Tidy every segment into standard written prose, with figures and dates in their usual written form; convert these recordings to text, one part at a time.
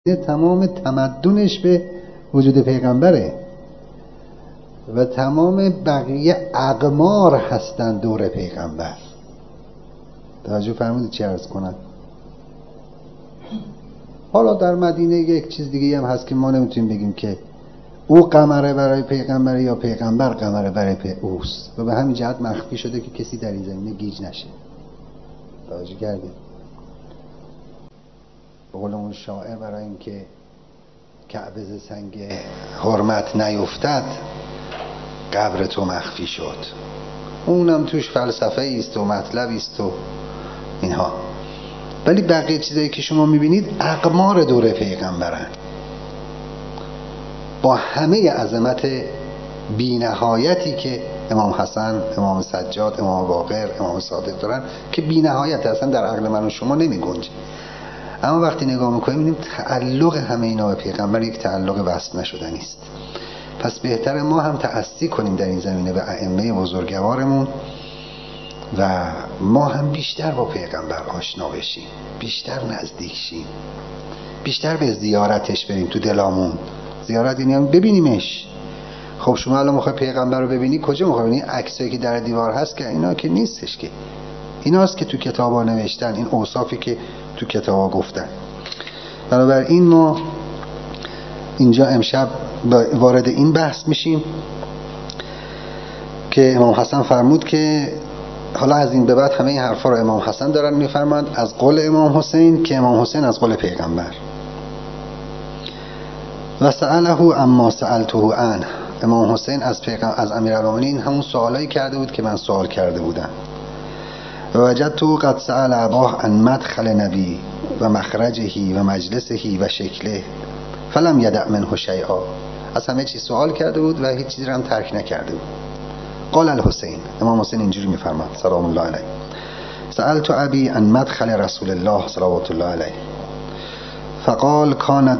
تمام تمدنش به وجود پیغمبره و تمام بقیه اقمار هستن دور پیغمبر. توجه فرمودید چی عرض کنم؟ حالا در مدینه یک چیز دیگه هم هست که ما نمیتونیم بگیم که او قمره برای پیغمبر یا پیغمبر قمره برای اوست و به همین جهت مخفی شده که کسی در این زمینه گیج نشه. توجه کردید؟ به قول اون شاعر برای اینکه کعبه ز سنگ حرمت نیفتد قبر تو مخفی شد. اونم توش فلسفه ایست و مطلبی است و اینها، ولی بقیه چیزایی که شما میبینید اقمار دوره پیغمبرن با همه عظمت بی نهایتی که امام حسن، امام سجاد، امام باقر، امام صادق دارن که بی نهایت اصلا در عقل من و شما نمی گنجه. اما وقتی نگاه میکنیم میبینیم تعلق همه اینا به پیغمبر یک تعلق وصل نشدنی است. پس بهتر ما هم تأسی کنیم در این زمینه به ائمه بزرگوارمون و ما هم بیشتر با پیغمبر آشنا بشیم، بیشتر نزدیک شیم، بیشتر به زیارتش بریم تو دلامون. زیارت یعنی هم ببینیمش. خب شما الان میخوای پیغمبر رو ببینی، کجا میخوای ببینی؟ عکسایی که در دیوار هست که اینا که نیستش، که ایناست که تو کتابا نوشتن، این اوصافی که تو کتابا گفتن. بنابراین ما اینجا امشب وارد این بحث میشیم که امام حسن فرمود که حالا از این به بعد همه این حرفا رو امام حسن دارن میفرماند از قول امام حسین که امام حسین از قول پیغمبر. و سأله اما سألته عنه، امام حسین از امیرالمومنین همون سوالایی کرده بود که من سوال کرده بودم. و وجدت قد سأل اباه عن مدخل نبی و مخرجه و مجلسه و شکله فلم یدع منه شیئا، از همه چیز سوال کرده بود و هیچ چیزی رو هم ترک نکرده بود. قال الحسین، امام حسین اینجوری میفرماد سلام الله علیه: سألت ابی عن مدخل رسول الله صلوات الله علیه فقال کان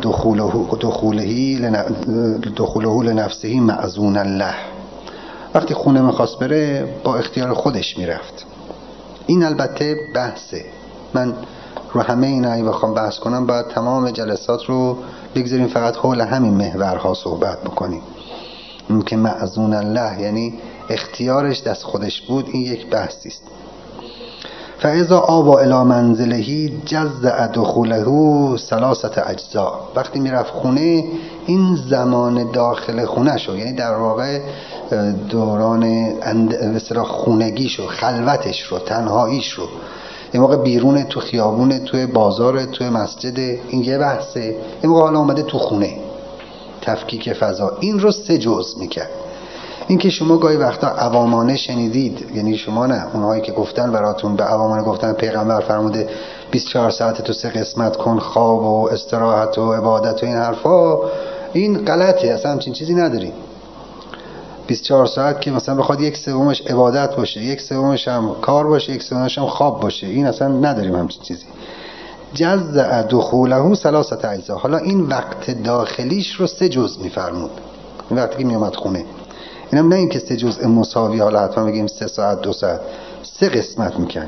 دخوله لنفسه معزونا له. وقتی خونه میخواست بره با اختیار خودش میرفت. این البته بحثه، من رو همه اینا اگه بخوام بحث کنم باید تمام جلسات رو بگذاریم فقط حول همین محورها صحبت بکنیم. این که معزون الله یعنی اختیارش دست خودش بود، این یک بحثی است. فاذا آوا الی منزله جزع دخوله ثلاثه اجزاء، وقتی میرفت خونه این زمان داخل خونه شو، یعنی در واقع دوران مثلا خونگیش رو، خلوتش رو، تنهاییش رو، یه موقع بیرون تو خیابون، تو بازار، تو مسجد، این یه بحثه. یه موقع حالا اومده تو خونه، تفکیک فضا. این رو 3 جزء میکرد. این که شما گاهی وقتا عوامانه شنیدید، یعنی شما نه، اونهایی که گفتن براتون به عوامانه گفتن پیغمبر فرموده 24 ساعت تو 3 قسمت کن، خواب و استراحت و عبادت و این حرفا، این غلطه. اصلا همچین چیزی نداریم. 24 ساعت که مثلا بخواد 1/3 عبادت باشه، 1/3 هم کار باشه، 1/3 هم خواب باشه، این اصلا نداریم همچین چیزی. جزع دخوله ثلاثه اجزاء. حالا این وقت داخلیش رو 3 جزء میفرمود. این وقتی که میامد خونه، اینم نه اینکه 3 جزء مساوی، حالا حتما بگیم 3 ساعت 2 ساعت، 3 قسمت میکنه.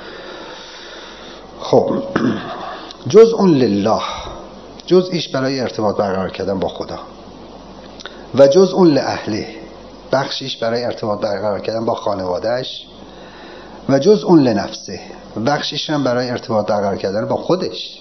خب جزء لله، جزئیش برای ارتباط برقرار کردن با خدا، و جزء لاهله، بخشیش برای ارتباط برقرار کردن با خانوادهش، و جزء لنفسه، بخشیش هم برای ارتباط برقرار کردن با خودش.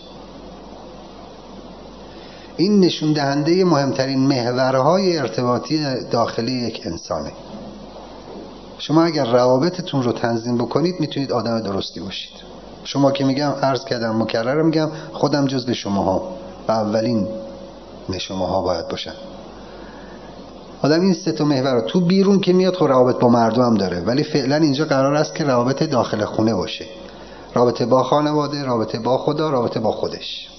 این نشون دهنده مهمترین محورهای ارتباطی داخلی یک انسانه. شما اگر روابطتون رو تنظیم بکنید میتونید آدم درستی باشید. شما که میگم، عرض کردم مکرر میگم، خودم جزء شماها و اولین شماها باید باشن. آدم این 3 محور رو تو بیرون که میاد، خب روابط با مردم هم داره، ولی فعلا اینجا قرار است که روابط داخل خونه باشه، رابطه با خانواده، رابطه با خدا، رابطه با خودش.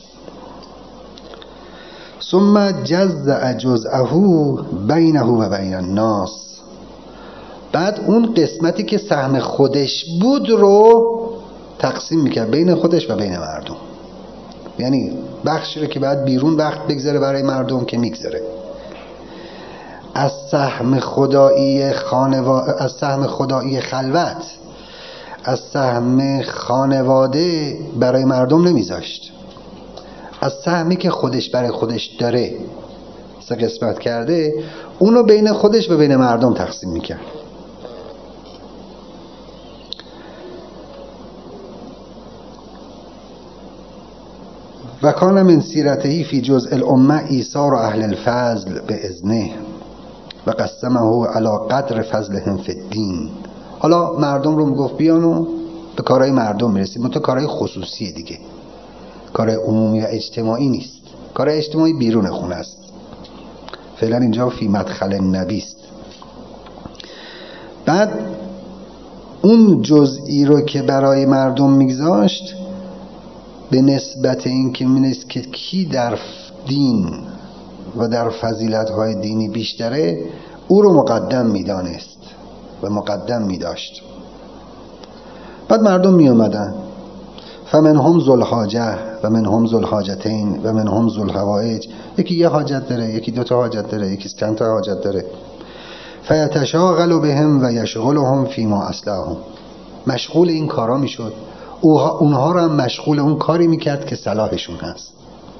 ثم جزع جزءه بینه و بین الناس، بعد اون قسمتی که سهم خودش بود رو تقسیم میکرد بین خودش و بین مردم. یعنی بخشی رو که بعد بیرون وقت بگذاره برای مردم که میگذاره. از سهم خدایی از سهم خدایی خلوت، از سهم خانواده برای مردم نمیذاشت. از سهمی که خودش برای خودش داره 3 قسمت کرده، اونو بین خودش و بین مردم تقسیم میکرد. و کان من سیرته فی جزء الامه ایثار اهل الفضل باذنه و قسمه علی قدر فضلهم فی الدین. حالا مردم رو میگفت بیان و به کارهای مردم میرسید، منتها کارهای خصوصی دیگه، کار عمومی و اجتماعی نیست. کار اجتماعی بیرون خونه است. فعلا اینجا فی مدخل النبی است. بعد اون جزئی رو که برای مردم میگذاشت به نسبت این که می‌نست که کی در دین و در فضیلت‌های دینی بیشتره، او رو مقدم می‌دانست و مقدم می‌داشت. بعد مردم می‌آمدن، فمنهم ذو الحاجه و منهم ذو الحاجتین و منهم ذو الحوائج. یکی یه حاجت داره، یکی 2 تا حاجت داره، یکی چند تا حاجت داره. فیتشاغل بهم و یشغلهم فیما اصلحهم. مشغول این کارا میشد، اونها رو هم مشغول اون کاری میکرد که صلاحشون هست.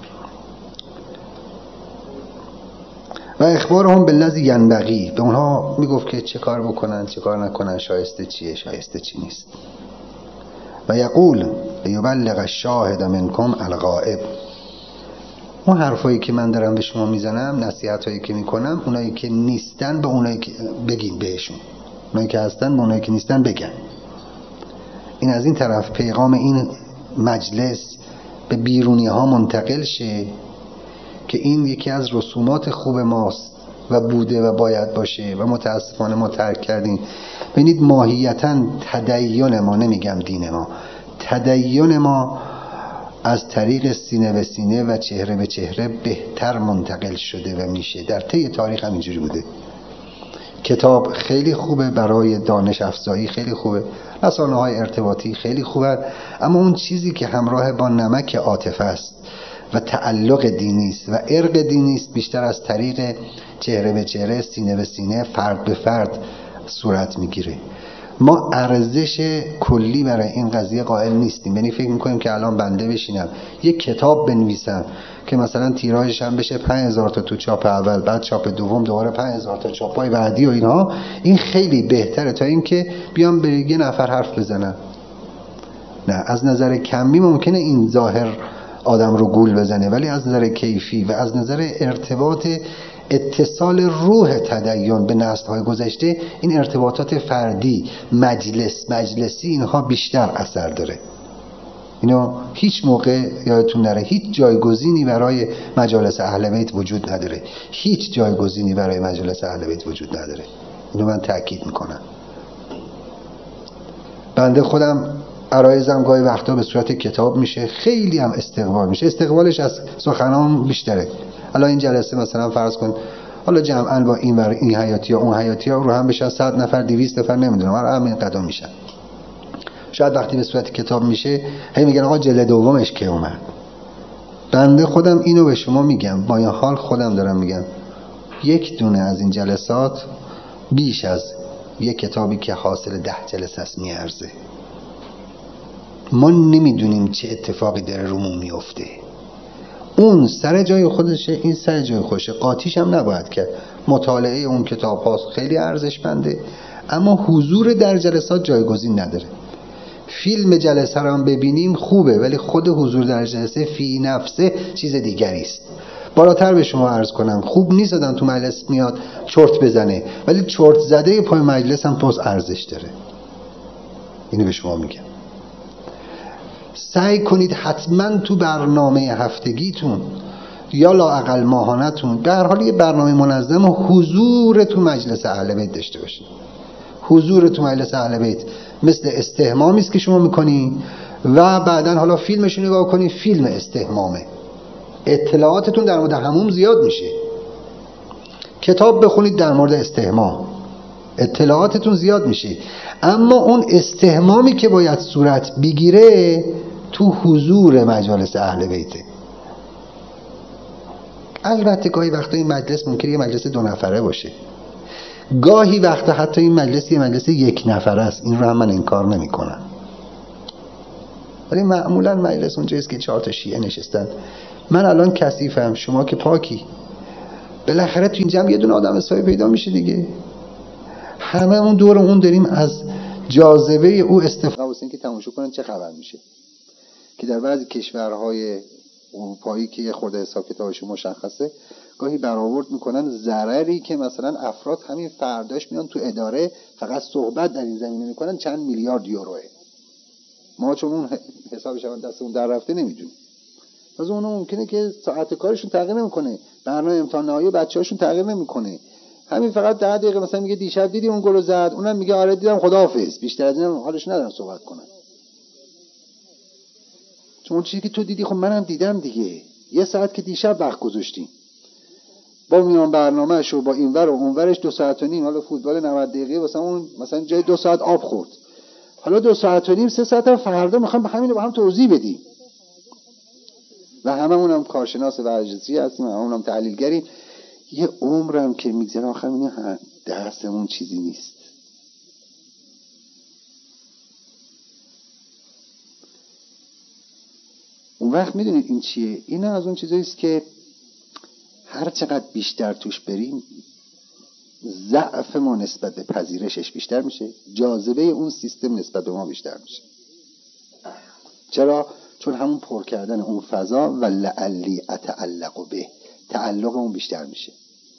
و اخبارهم بالذی ینبغی، به اونها میگفت که چه کار بکنن چه کار نکنن، شایسته چیه شایسته چی نیست. و یقول لیبلغ الشاهد منکم الغائب. اون حرفایی که من دارم به شما میزنم، نصیحتایی که میکنم، اونایی که نیستن به اونایی که بگین بهشون، اونایی که هستن به اونایی که نیستن بگن. این از این طرف پیغام این مجلس به بیرونی ها منتقل شه که این یکی از رسومات خوب ماست و بوده و باید باشه و متاسفانه ما ترک کردیم. ببینید ماهیتاً تدین ما، نمیگم دین ما، تدین ما از طریق سینه به سینه و چهره به چهره بهتر منتقل شده و میشه. در طی تاریخ هم اینجوری بوده. کتاب خیلی خوبه برای دانش افزایی، خیلی خوبه، رسانه‌های ارتباطی خیلی خوبه، اما اون چیزی که همراه با نمک عاطفه است و تعلق دینی است و ارق دینی است، بیشتر از طریق چهره به چهره، سینه به سینه، فرد به فرد صورت میگیره. ما ارزش کلی برای این قضیه قائل نیستیم. یعنی فکر میکنیم که الان بنده بشینم یک کتاب بنویسم که مثلا تیراژش هم بشه 5000 تا تو چاپ اول، بعد چاپ دوم دوباره 5000 تا چاپای بعدی و اینها، این خیلی بهتره تا اینکه بیام به یه نفر حرف بزنم. نه، از نظر کمی ممکنه این ظاهر آدم رو گول بزنه، ولی از نظر کیفی و از نظر ارتباط اتصال روح تدین به نسل‌های گذشته، این ارتباطات فردی، مجلسی، اینها بیشتر اثر داره. اینو هیچ موقع یادتون نره، هیچ جایگزینی برای مجالس اهل بیت وجود نداره. هیچ جایگزینی برای مجالس اهل بیت وجود نداره. اینو من تأکید میکنم. بنده خودم عرایزم گاهی وقتا به صورت کتاب میشه، خیلی هم استقبال میشه. استقبالش از سخنان بیشتره. الان این جلسه مثلا فرض کن حالا جمعاً با این حیاتی ها اون حیاتی ها رو هم بشن 100 نفر 200 نفر نمیدونم، همین قدم میشن. شاید وقتی به صورت کتاب میشه هی میگن آقا جلد دومش که اومد. بنده خودم اینو به شما میگم، با این حال خودم دارم میگم، یک دونه از این جلسات بیش از یک کتابی که حاصل 10 جلسه است میارزه. ما نمیدونیم چه اتفاقی داره رومون میفته. اون سر جای خودشه، این سر جای خودشه، قاطیش هم نباید کرد. مطالعه اون کتاب هاست خیلی ارزشمنده، اما حضور در جلسات جایگزین نداره. فیلم جلسه رو هم ببینیم خوبه، ولی خود حضور در جلسه فی نفسه چیز دیگری است. بالاتر به شما عرض کنم، خوب نیست آدم تو مجلس میاد چرت بزنه، ولی چرت زده پای مجلس هم توز ارزش داره. اینو به شما میگم. سعی کنید حتما تو برنامه هفتگیتون یا لااقل ماهانتون به هر حال یه برنامه منظم و حضور تو مجلس اهل بیت داشته باشید. حضور تو مجلس اهل بیت مثل استحمامی است که شما میکنی و بعدن حالا فیلمش رو نگاه کنید، فیلم استحمامه. اطلاعاتتون در مورد حموم زیاد میشه. کتاب بخونید در مورد استحمام، اطلاعاتتون زیاد میشه. اما اون استحمامی که باید صورت بگیره تو حضور مجالس اهل بیته. البته گاهی وقتا این مجلس ممکنه یه مجلس 2 نفره باشه، گاهی وقتا حتی این مجلس یه مجلس 1 نفره است. این رو هم من انکار نمی کنم. ولی معمولا مجلس اونجاییست که 4 تا شیعه نشستن. من الان کثیفم، شما که پاکی، بالاخره تو این جمع یه دونه آدم حسابی پیدا میشه دیگه. هممون دور اون داریم از جاذبه او استفاده واسه که تماشا کنن چه خبر میشه. که در بعضی کشورهای اروپایی که یه خورده حساب کتابش مشخصه، گاهی برآورد میکنن ضرری که مثلا افراد همین فرداش میان تو اداره فقط صحبت در این زمینه میکنن چند میلیارد یوروه. ما چون اون حسابش هم دستمون در رفته نمیدونیم. از اون ممکنه که ساعت کارشون تغییر نمیکنه، برنامه امتحان نهایی بچه‌هاشون تغییر نمیکنه، همین فقط 10 دقیقه مثلا میگه دیشب دیدی اون گل زد، اونم میگه آره دیدم خداحافظ، بیشتر از اینم حالش ندارن صحبت کنن. چون چیزی که تو دیدی خب منم دیدم دیگه. یه ساعت که دیشب وقت گذاشتیم با میان برنامه‌ش و با اینور و اونورش 2 ساعت و نیم، حالا فوتبال 90 دقیقه واسه اون مثلا جای 2 ساعت آب خورد، حالا 2 ساعت و نیم 3 ساعت هم فردا میخوام به همین با هم توضیح بدیم. و هممون هم کارشناس ورزشی هستیم، هممون هم تحلیلگریم. یه عمرم که میگذره آخر میگه دستمون چیزی نیست. اون وقت میدونید این چیه؟ این از اون چیزایی است که هر چقدر بیشتر توش بریم ضعف ما نسبت به پذیرشش بیشتر میشه، جاذبه اون سیستم نسبت به ما بیشتر میشه. چرا؟ چون همون پر کردن اون فضا و لعلی اتعلق به، تعلق اون بیشتر میشه.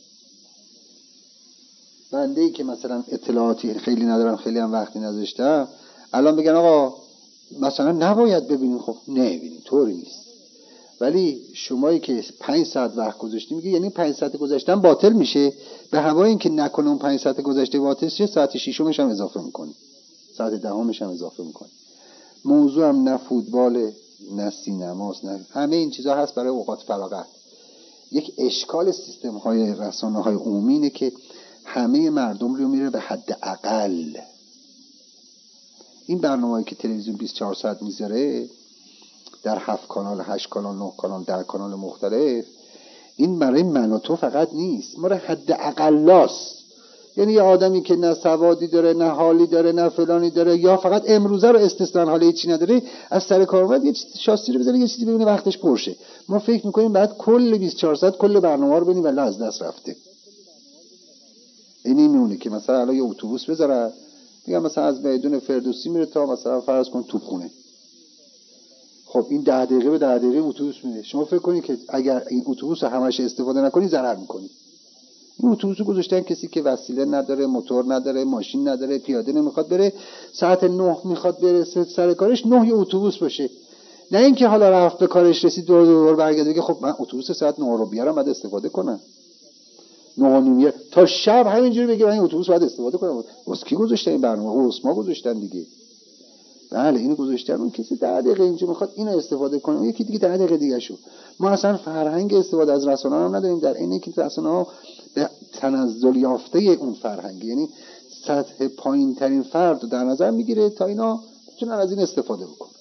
بنده‌ای که مثلا اطلاعاتی خیلی ندارم، خیلی هم وقتی نذاشتم، الان بگن آقا مثلا نباید ببینیم، خب نبینیم، طوری نیست. ولی شمایی که 5 ساعت وقت گذاشتی میگه یعنی 5 ساعت گذاشتن باطل میشه، به هوای اینکه نکنه اون 5 ساعت گذشته باطل شه، ساعت 6مش هم اضافه میکنی، ساعت 10مش هم اضافه میکنی. موضوع هم نه فوتبال، نه سینماست، نه همه این چیزا هست برای اوقات فراغت. یک اشکال سیستم های رسانه های عمومی اینه که همه مردم رو میره به حد اقل. این برنامه‌ای که تلویزیون 24 ساعت میذاره در 7 کانال، 8 کانال، 9 کانال، 10 کانال مختلف، این برای من و تو فقط نیست، ما حد اقلاست. یعنی یه آدمی که نه سوادی داره، نه حالی داره، نه فلانی داره، یا فقط امروزه رو استثنا حالی هیچی نداره، از سر کار اومد یه شاسی رو بزنه یه چیزی ببینه وقتش پرشه. ما فکر میکنیم بعد کل 24 ساعت کل برنامه رو ببینیم ولی از دست رفته. این میمونه که مثلا الان یه اتوبوس بذاره، میگم مثلا از میدون فردوسی میره تا مثلا فرض کن توپخونه. خب این 10 دقیقه به 10 دقیقه اتوبوس میره. شما فکر کنید که اگر این اتوبوس رو همش استفاده نکنی ضرر میکنی. این اتوبوسو گذاشتن کسی که وسیله نداره، موتور نداره، ماشین نداره، پیاده نمیخواد بره، ساعت 9 میخواد برسه سر کارش، 9 یه اتوبوس باشه. نه اینکه حالا رفت به کارش رسید دور برگرده بگه خب من اتوبوس ساعت 9 رو بیارم بعد استفاده کنم. 9:30 تا شب همینجوری بگه من این اتوبوس باید استفاده کنم. واسه کی گذاشتن این برنامه؟ اسما گذاشتن دیگه. بله اینو گذاشتن، اون کسی 10 دقیقه اینجا میخواد اینو استفاده کنه، یکی دیگه 10 دقیقه دیگه شو. ما اصلا فرهنگ استفاده از رسانه هم نداریم، در اینه که رسانه‌ها به تنزل یافته اون فرهنگ، یعنی سطح پایین ترین فرد رو در نظر میگیره تا اینا بتونن از این استفاده بکنن.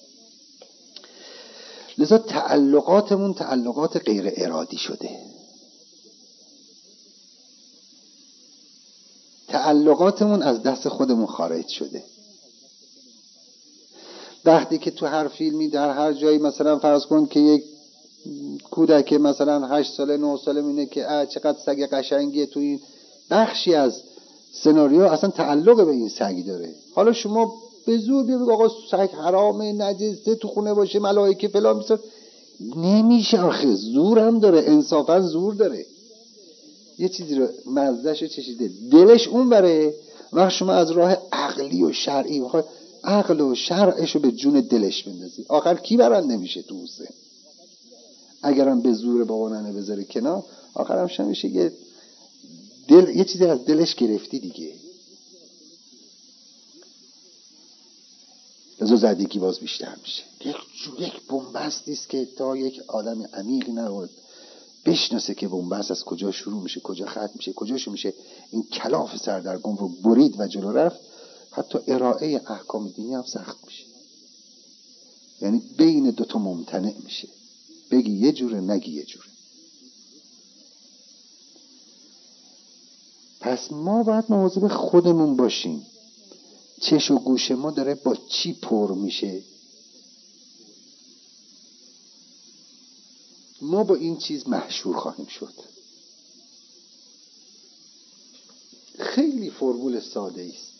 لذا تعلقاتمون تعلقات غیر ارادی شده. تعلقاتمون از دست خودمون خارج شده. وقتی که تو هر فیلمی در هر جایی مثلا فرض کن که یک کودک مثلا 8 ساله 9 ساله میینه که چقدر سگ قشنگیه، تو این بخشی از سناریو اصلا تعلق به این سگی داره. حالا شما به زور بگید آقا سگ حرامه، نجسه، تو خونه باشه ملائکه فلان میسن، نمیشه آخه، زور هم داره، انصافا زور داره. یه چیزی رو مزهشو چشیده دلش اون بره، وقت شما از راه عقلی و شرعی بخوای عقل و شرعشو به جون دلش بندازی، آخر کی برنده میشه تو حسین؟ اگرم به زور بابا ننه بذاره کنار، آخرم شمیشه یه چیزی از دلش گرفتی دیگه. لذا زدگی باز بیشتر میشه. یک بنبستی است که تا یک آدم عمیقی نبود بشناسه که بنبست از کجا شروع میشه، کجا ختم میشه، کجاشو میشه این کلاف سردرگم رو برید و جلو رفت، حتی ارائه احکام دینی هم سخت میشه. یعنی بین دوتا ممتنع میشه، بگی یه جوره نگی یه جوره. پس ما باید مواظب خودمون باشیم، چش و گوش ما داره با چی پر میشه. ما با این چیز محشور خواهیم شد. خیلی فرمول ساده است.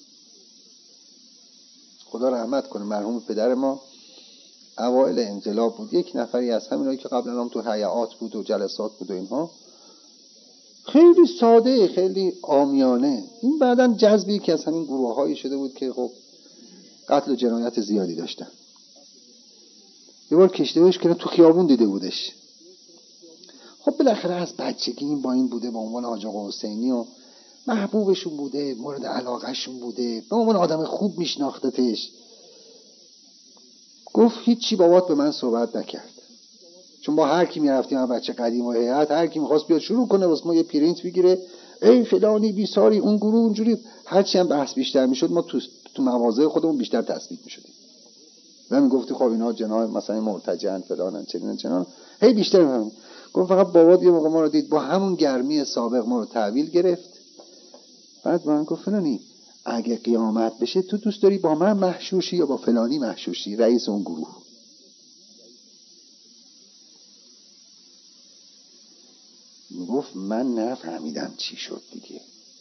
خدا رحمت کنه مرحوم پدر ما اوایل انقلاب بود، یک نفری از همینایی که قبلا هم تو هیئات بود و جلسات بود و اینها، خیلی ساده، خیلی عامیانه، این بعداً جذبی که از همین گروه‌هایی شده بود که خب قتل و جنایت زیادی داشتن. یه بار کشتیش که تو خیابون دیده بودش. خب بالاخره از بچگی این با این بوده، به عنوان حاج آقا حسینی و محبوبشون بوده، مورد علاقهشون بوده، به عنوان آدم خوب میشناختتش. گفت هیچی بابات به من صحبت نکرد، چون با هر کی میرفتیم، هم بچه قدیم و هیئت، هر کی میخواست بیاد شروع کنه واسه ما یه پرینت بگیره، ای فلانی بیساری اون گروه اونجوری، هرچی هم بحث بیشتر میشد ما تو مواضع خودمون بیشتر تثبیت میشدیم. و میگفتی خب اینا جناب مثلا مرتجعن فلانن چنان هی بیشتر میفهمیم. گفت فقط بابات یه موقع ما رو دید با همون گرمی سابق ما رو تحویل گرفت. بعد من گفت فلانی اگه قیامت بشه تو دوست داری با من محشور شی یا با فلانی محشور شی، رئیس اون گروه؟ گفت من نفهمیدم چی شد دیگه.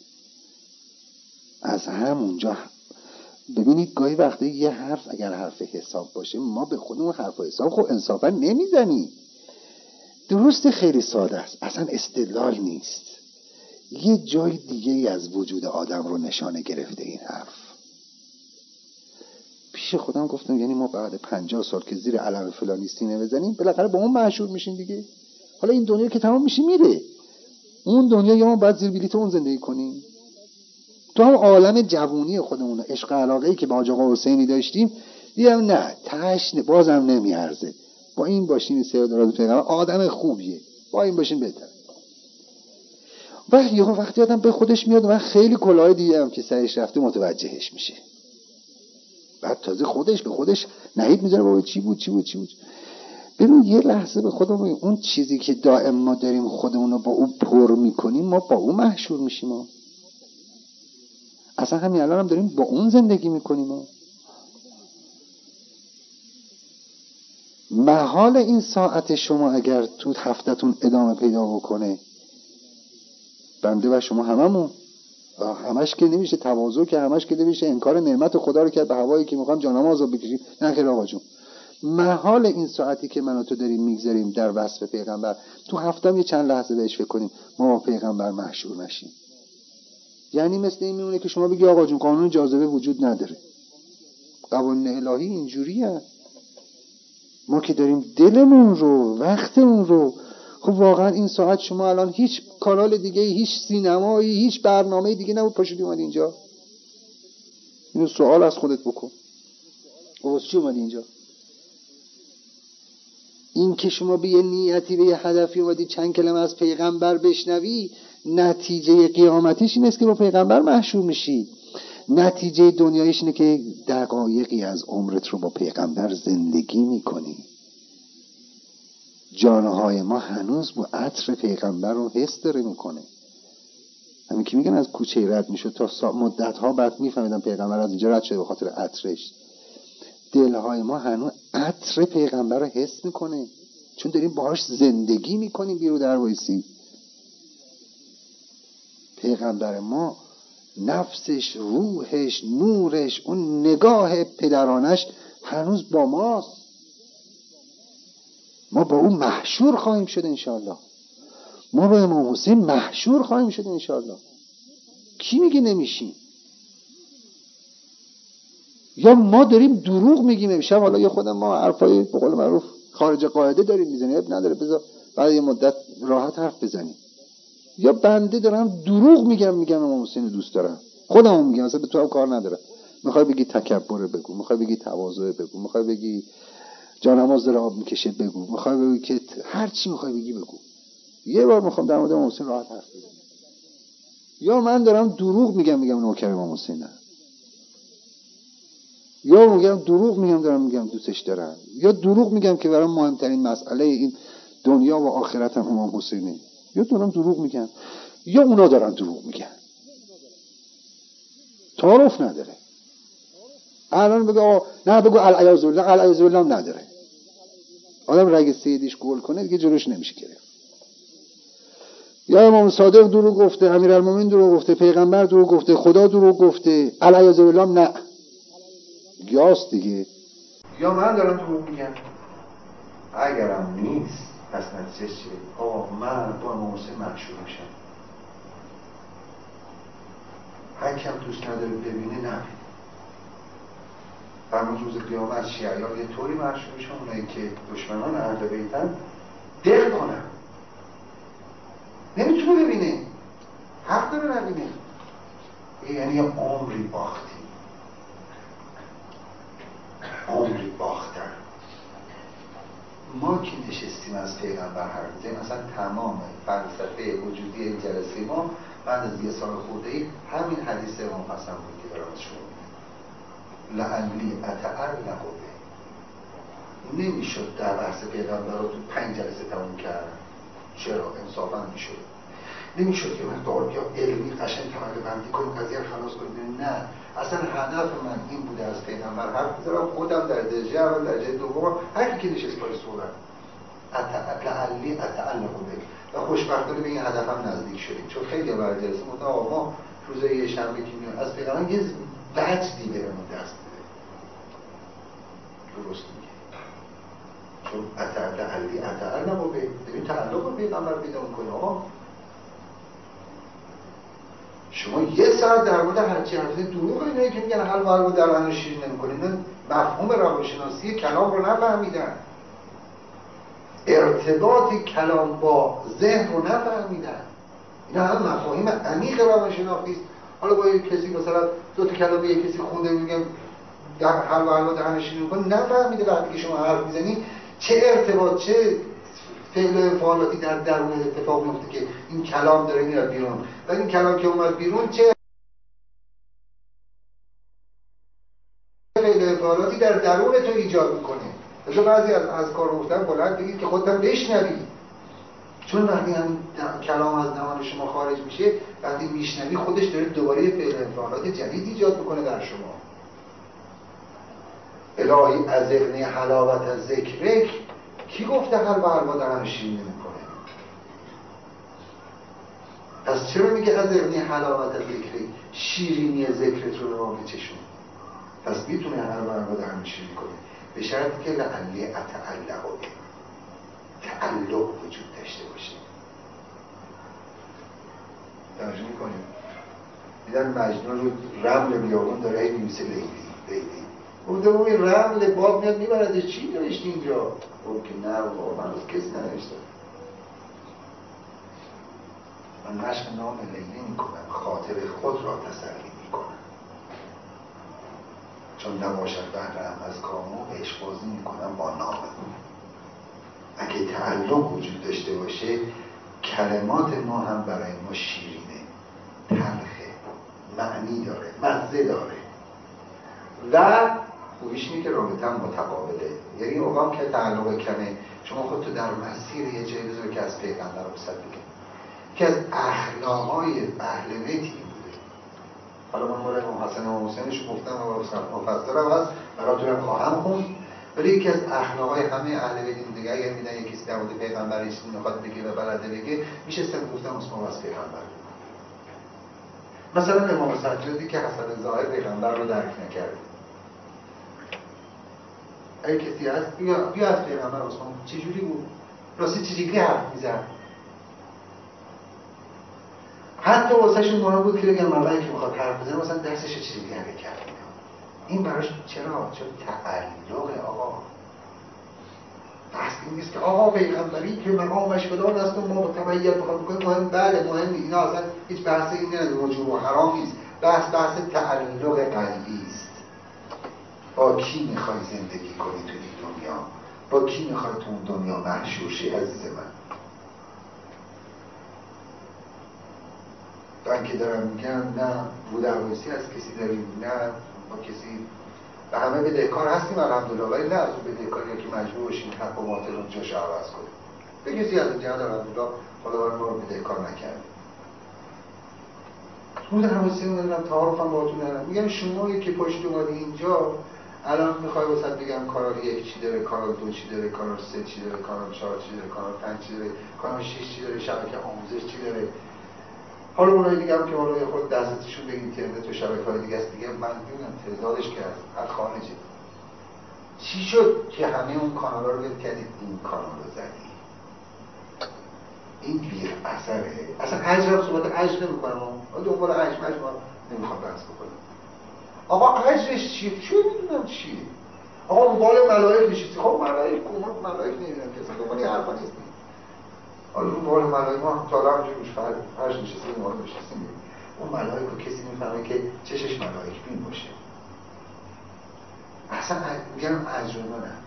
از همونجا ببینید گاهی وقتی یه حرف اگر حرف حساب باشه ما به خودمون حرف و حساب خب انصافا نمیزنیم. درست خیلی ساده است، اصلا استدلال نیست، یه جای دیگه از وجود آدم رو نشانه گرفته این حرف. پیش خودم گفتم یعنی ما بعد 50 سال که زیر علم فلانی سینه بزنیم بالاخره با اون محشور میشیم دیگه. حالا این دنیا که تمام میشه میره، اون دنیا یا ما باید زیر بلیط اون زندگی کنیم. تو هم عالم جوونی خودمون، عشق علاقه‌ای که با حاج آقا حسینی داشتیم، دیدم نه تاش بازم نمیارزه، با این باشیم سید راز پیغمبر آدم خوبیه، با این باشیم بهتر. وقتی آدم به خودش میاد و خیلی کلاه دیگه هم که سرش رفته متوجهش میشه. بعد تازه خودش به خودش نهیب میذاره بابا چی بود. ببین یه لحظه به خودمون، اون چیزی که دائم ما داریم خودمون رو با اون پر میکنیم ما با اون محشور میشیم. ما اصلا همین الان هم داریم با اون زندگی میکنیم. محال این ساعت شما اگر تو هفته‌تون ادامه پیدا بکنه، بنده و شما هممون، همش که نمیشه تواضع، که همش که نمیشه انکار نعمت خدا رو کرد به هوایی که میخوام جانماز رو بکشیم. نه خیر آقا جون، محال این ساعتی که من و تو داریم میگذاریم در وصف پیغمبر تو هفتم یه چند لحظه بهش فکر کنیم ما با پیغمبر محشور نشیم. یعنی مثل این میمونه که شما بگی آقا جون قانون جاذبه وجود نداره، قوانین الهی اینجوریه. ما که داریم دلمون رو، وقتمون رو، خب واقعا این ساعت شما الان هیچ کانال دیگه، هیچ سینمایی، هیچ برنامه دیگه نبود پاشدی اومدی اینجا؟ اینو سوال از خودت بکن، واسه چی اومدی اینجا؟ این که شما به یه نیتی، به یه هدفی اومدی چند کلمه از پیغمبر بشنوی، نتیجه قیامتیش این است که با پیغمبر محشور میشی. نتیجه دنیایش اینه که دقایقی از عمرت رو با پیغمبر زندگی میکنی. جانهای ما هنوز با عطر پیغمبر رو حس داره میکنه. همین که میگن از کوچه رد میشد تا مدت ها بعد میفهمیدن پیغمبر از اینجا رد شده به خاطر عطرش. دلهای ما هنوز عطر پیغمبر رو حس میکنه، چون داریم باهاش زندگی میکنیم. بیرو در وایسی پیغمبر ما، نفسش، روحش، نورش، اون نگاه پدرانش هنوز با ماست. ما با اون محشور خواهیم شد انشاءالله. ما با امام حسین محشور خواهیم شد انشاءالله. کی میگه نمیشیم؟ یا ما داریم دروغ میگیم امشب؟ حالا یا خودم ما حرفای به قول معروف خارج قاعده داریم میزنیم، اب نداره، بذار بعد یه مدت راحت حرف بزنیم. یا بنده دارم دروغ میگم امام حسین رو دوست دارم، خودمون میگم، اصلا به تو هم کار نداره. میخوای بگی تکبر بگو، میخوای بگی تواضع بگو، میخوای بگی جانماز داره آب میکشه بگو، میخوای بگی که هر چی میخوای بگی بگو. یه بار میخوام در مورد امام حسین راحت حرف بزنم. یا من دارم دروغ میگم نوکر امام حسین نه، یا میگم دروغ میگم دارم میگم دوستش دارم، یا دروغ میگم که برام مهمترین مسئله این دنیا و آخرت هم امام حسینه، یا دارم دروغ میگم، یا اونا دارن دروغ میگن. تعارف نداره. الان بگو نه بگو العیاذ بالله، العیاذ بالله نداره. آدم رگ سیدیش گل کنه دیگه جلوش نمیشه گرفت. یا امام صادق دروغ گفته، امیرالمومنین دروغ گفته، پیغمبر دروغ گفته، خدا دروغ گفته، علیه بالله نه گیاست دیگه. یا من دارم دروغ میگم. اگرم نیست پس نتیجه چیه؟ من با امام حسین مشهور میشم. حکم دوست نداره ببینه نبینه. همون روز قیامت شیعیان یه طوری مشهور میشن اونایی که دشمنان اهل بیتن دق کنن، نمیتونه ببینه، حق داره نبینه. یعنی یه عمری باختی، عمری باختن. ما که نشستیم از پیغمبر حرف می‌زنیم، مثلا تمام فلسفه وجودی این جلسه ما بعد از یه سال خورده‌ای همین حدیث امام حسن بود که دارم ازش میگم. لعلی اتعلق به، نمیشد در بحث پیغمبر رو تو 5 جلسه تموم کرد. چرا؟ انصافا میشد. نمیشد که مقدار یا علمی قشنگ طبقه بندی کنیم قضیه رو خلاص کنیم. نه، اصلا هدف من این بوده از پیغمبر حرف بزنم، خودم در درجه اول درجه دوم هر کی که نشست پای صورت لعلی اتعلق به، و خوشبختانه به این هدفم نزدیک شدیم. چون خیلی برای جلسه گفتن ما روز یه شنبه که میاد از پیغمبر یه وجدی بهمون دست بده. درست میگه، چون لعلی اتعلق به، ببین تعلق به پیغمبر پیدا می‌کنه. شما یه ساعت در مورد هرچی حرف زدید دروغ اینایی که میگن حلوا رو در دهن شیرین نمی‌کنه، اینا مفهوم روانشناسی کلام رو نفهمیدن، ارتباط کلام با ذهن رو نفهمیدن. اینا هم مفاهیم عمیق روانشناسی است. حالا با یک کسی مثلا دو تا کلمه یک کسی خونده میگم در حلوا دهن شیرین می‌کنه، نفهمیده. وقتی که شما حرف میزنی چه ارتباط، چه فعل و فعالاتی در درون اتفاق میفته که این کلام داره میاد بیرون، و این کلام که اومد بیرون چه فعل و فعالاتی در درون تو ایجاد میکنه. مثلا بعضی از کار گفتن بلند بگید که خودت هم بشنوی، چون وقتی هم کلام از دهان شما خارج میشه، وقتی میشنوی خودش داره دوباره فعل و فعالات جدید ایجاد میکنه در شما. الهی ازغنی حلاوت از ذکرک، کی گفته حلوا دهن شیرین نمیکنه؟ پس چرا میگه ازغنی حلاوت از ذکرک، شیرینی ذکرت رو بچشون؟ پس میتونه حلوا دهن شیرین کنه، به شرطی که لعلی اتعلق به، تعلق وجود داشته باشه. توجه میکنیم؟ میدن مجنون رو رمل بیابون داره هی میمیسه لیلی بوده و این رمل باد میاد میبردش، چی نوشتی اینجا؟ او که نه بابا من از کسی ننوشتم، من مشق نام لیلی میکنم، خاطر خود را تسلی میکنم، چون نباشد بهرم از کامو عشق بازی میکنم با نام. اگه تعلق وجود داشته باشه کلمات ما هم برای ما شیرینه، تلخه، معنی داره، مزه داره، و خوبیش اینه که رابطه هم متقابله. یعنی اوقام که تعلق کمه، شما خودتو در مسیر یه جایی بذار که از پیغمبر بسد بگه که از اخلاقای اهل بیتی بوده. حالا من مال امام حسن و امام حسینش گفتم و مفصلم هست براتونم خواهم خوند، ولی یکی از اخلاقای همه اهل بیت دیگه اگر میدن یکی کسی در مورد پیغمبر چیزی میخواد بگه و بلده بگه، میشه گفتم اسمم از پیغمبر. مثلا امام سجادی که حسن ظاهر پیغمبر رو درک نکرد، اگه کسی هست بیا از پیغمبر اسمم چجوری بود؟ راستی چجوری حرف میزد؟ حتی واسهشون مهم بود که بگم مردمی که میخواد حرف بزنه مثلا دستش چجوری حرکت میکنه. این براش چرا؟ چون تعلق آقا. بحث این نیست که آقا پیغمبری که مقامش فلان است و ما تبعیت بخواد بکنیم مهم. بله مهم، اینا اصلا هیچ بحث این نداره، وجوب و حرام نیست. بحث تعلق قلبی است. با کی میخوای زندگی کنی تو این دنیا؟ با کی میخوای تو اون دنیا محشور شی عزیز من؟ من که دارم میگم نه بودربایستی از کسی داریم، نه با کسی و همه بدهکار هستیم الحمدلله، ولی نه از اون بدهکاری که مجبور باشیم حق و باطل رو جاش عوض کنیم. به کسی از جهت الحمدلله خداوند ما رو بدهکار نکرده. بودربایستی رو ندارم، تعارف هم باهاتون ندارم. میگم شمایی که پشت اومدی اینجا الان میخوای واسه بگم کانال 1 چی داره، کانال 2 چی داره، کانال 3 چی داره، کانال 4 چی داره، کانال 5 چی داره، کانال 6 چی داره، شبکه آموزش چی داره. حالا اونایی دیگه هم که حالا خود دسترسیشون به اینترنت و شبکه‌های دیگه است دیگه، من نمیدونم تعدادش که از خارجه. چی شد که همه اون کانال‌ها رو ول کردید این کانال رو زدید؟ این بی اثره. اصلا اجر صحبت اجر نمی‌کنم، من دنبال اجر نمیخوام بحث بکنم. آقا اجرش چیه؟ چه میدونم چیه؟ آقا مبال ملائک نشستی. خب ملائک کمون ملائک نمیدونم که اصلا دنبال این حرفا نیستیم. حالا رو مبال ملائک ما تا الان همجور روش فرش نشستیم، ما رو نشستیم. اون ملائک رو کسی میفهمه که چشش ملائک بین باشه. اصلا میگم اجر نه.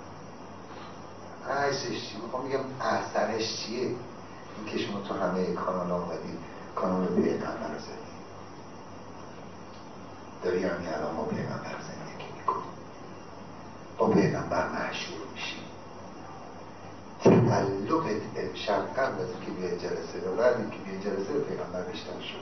اجرش چیه؟ میخوام میگم اثرش چیه؟ این که شما تو همه کانال آمدید کانال پیغمبر رو زدید. داری همین الان ما پیغمبر زندگی میکنیم، با پیغمبر محشور میشیم. تعلقت امشب قبل از که بیای جلسه و بعد که بیای جلسه به پیغمبر بیشتر شد.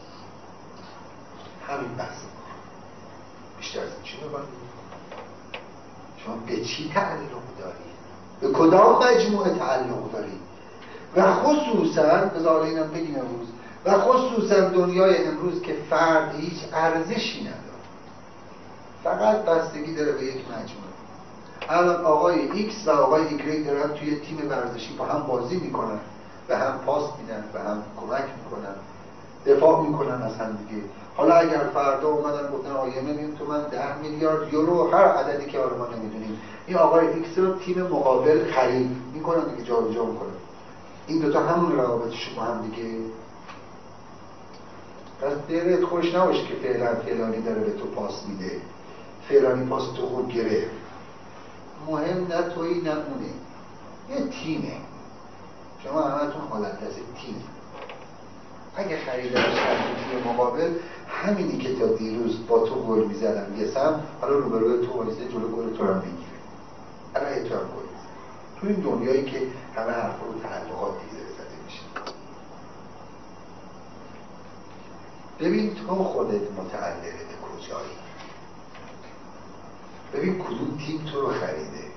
همین بحث بیشتر از چی میکنید؟ شما به چی تعلق داری؟ به کدام مجموعه تعلق داری؟ و خصوصا بذار اینم بگیم امروز، و خصوصا دنیای امروز که فرد هیچ ارزشی نداره، فقط بستگی داره به یک مجموعه. الان آقای ایکس و آقای ایگرگ دارن توی تیم ورزشی با هم بازی میکنن، به هم پاس میدن، به هم کمک میکنن، دفاع میکنن از هم دیگه. حالا اگر فردا اومدن گفتن آیه ببین تو من 10 میلیارد یورو هر عددی که ما نمیدونیم این آقای ایکس رو تیم مقابل خرید میکنن دیگه، جابجا میکنن. این دوتا همون روابطشون با هم دیگه. پس دلت خوش نباشه که فلانی داره به تو پاس میده، فلانی پاس تو خوب گرفت. مهم نه تویی نه اونه، یه تیمه. شما همتون حالت از تیم. اگه خریدارش تیم مقابل همینی که تا دیروز با تو گل میزدن یه سم، حالا روبروی تو وایسه جلو گل تو رو میگیره. الان تو هم گل میزنه. تو این دنیایی که همه حرفا رو تعلقات دیگه زده میشه. ببین تو خودت متعلق به کجایی. ببین کدوم تیم تو رو خریده.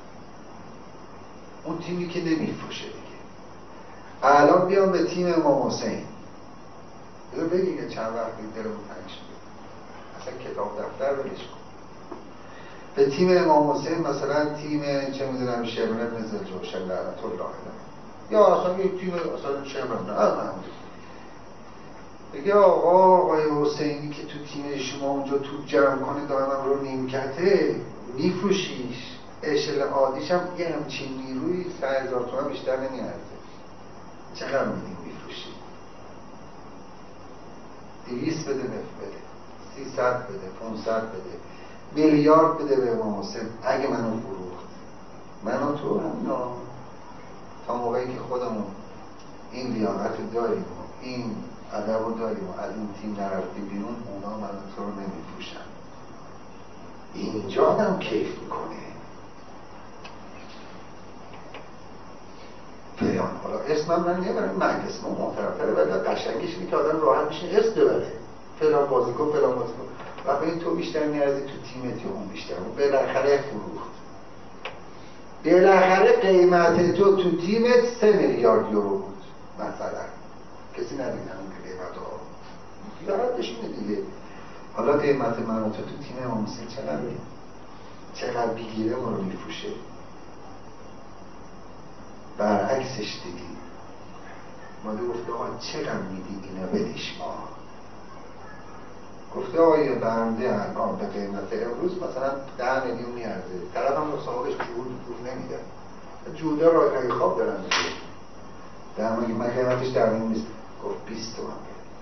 اون تیمی که نمیفروشه دیگه. الان بیام به تیم امام حسین. بذار بگی که چند وقت دلمون تنگ شده. اصلا کتاب دفتر ولش کن. به تیم امام حسین مثلا تیم چه میدونم شمرن نزل جوشن لعنت الله علیه. یا اصلا یه تیم اصلا شمرن بگه آقای حسینی که تو تیم شما اونجا توپ جمع کنه دائما رو نیمکته میفروشیش، اشل عادیش هم یه همچین نیروی 100,000 تومان بیشتر نمیارزه. چقدر میدیم میفروشی؟ 200 بده، 300 بده، 500 بده، میلیارد بده به امام حسین. اگه منو فروخت، منو تو هم تا موقعی که خودمون این لیاقت داریم و این ادب رو داریم و از این تیم نرفتیم بیرون، اونا منو تو رو نمیفروشن. اینجا آدم کیف میکنه. فلان حالا اسمم من نمیبرم، من اسمم محترم‌تره ولی قشنگیش اینه که آدم راحت میشه اسم ببره. فلان بازیکن و به این تو بیشتر نیازی تو تیمت یا اون بیشتر. اون بالاخره فروخت. بالاخره قیمت تو تیمت 3 میلیارد یورو بود مثلا. کسی ندید همون قیمت ها یادش اینه دیگه. حالا قیمت من و تو تیم امام حسین چقدر بگیره ما رو میفروشه. برعکسش دیدی ماده گفته آقا چقدر میدی اینا بدیش ما. گفته آقا یه برنده الان به قیمت امروز مثلا 10 میلیون میارزه، طرف هم صاحبش جور نمیده، جوده رای خواب دارن میده در من قیمتش 10 میلیون نیست. گفت 20 تومن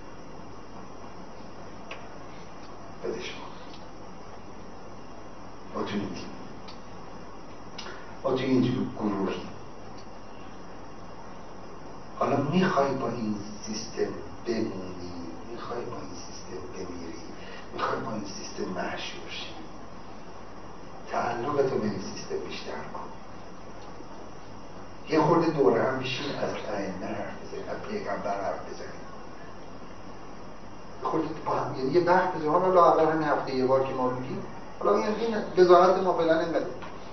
بدش ما تو این تیم، ما تو اینجور گروهی. حالا میخوای با این سیستم بمونی، میخوای با این سیستم بمیری، میخوای با این سیستم محشور شی، تعلقتو به این سیستم بیشتر کن. یه خورده دوره هم بشین از ائمه حرف بزنیم، از پیغمبر حرف بزنیم. خورده با هم یه وقت بزنیم. حالا اول همین هفته یه بار که ما میگیم حالا این وزارت ما فعلا اینقدر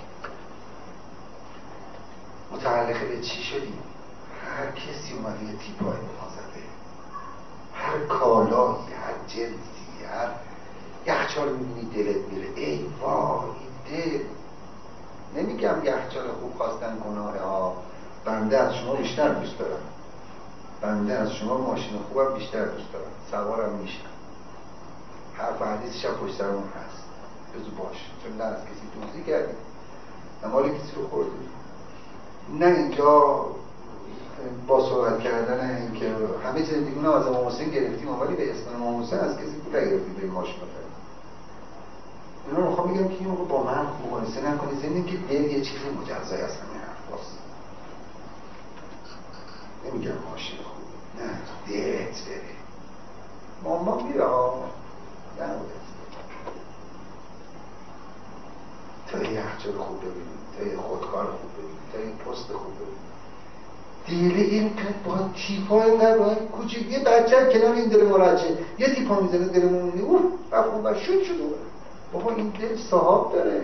متعلقه به چی شدیم؟ هر کسی اومده یه تیپای به ما زده، هر کالایی، هر جنسی، هر یخچال میبینی دلت میره ای وای دل. نمیگم یخچال خوب خواستن گناه ها، بنده از شما بیشتر دوست دارم، بنده از شما ماشین خوبم بیشتر دوست دارم، سوارم میشم، حرف حدیثش هم پشت سرمون هست، بزو باش، چون نه از کسی دوزی کردیم نه مال کسی رو خوردیم، نه اینجا با صحبت کردن این که همه زندگیون از امام حسین گرفتیم ولی به اسم امام حسین از کسی پول نگرفتیم به ماشین بخریم. اینا رو میخوام بگم که این رو با من مقایسه نکنید، زمین که دل یه چیز مجزای از همه حرف باست. نمیگم ماشین خوب، نه دلت بره ماما میره ها، نه تا یه یخچال خوب ببینیم، تا یه خودکار خوب ببینیم، تا یه پست خوب ببینیم. دیله اینقدر با تیپا اینقدر باید کوچیک یه بچه کنار این دل مرجع یه تیپا میزنه دلمون میگه اوه رفتون و شد شد بابا این دل صاحب داره.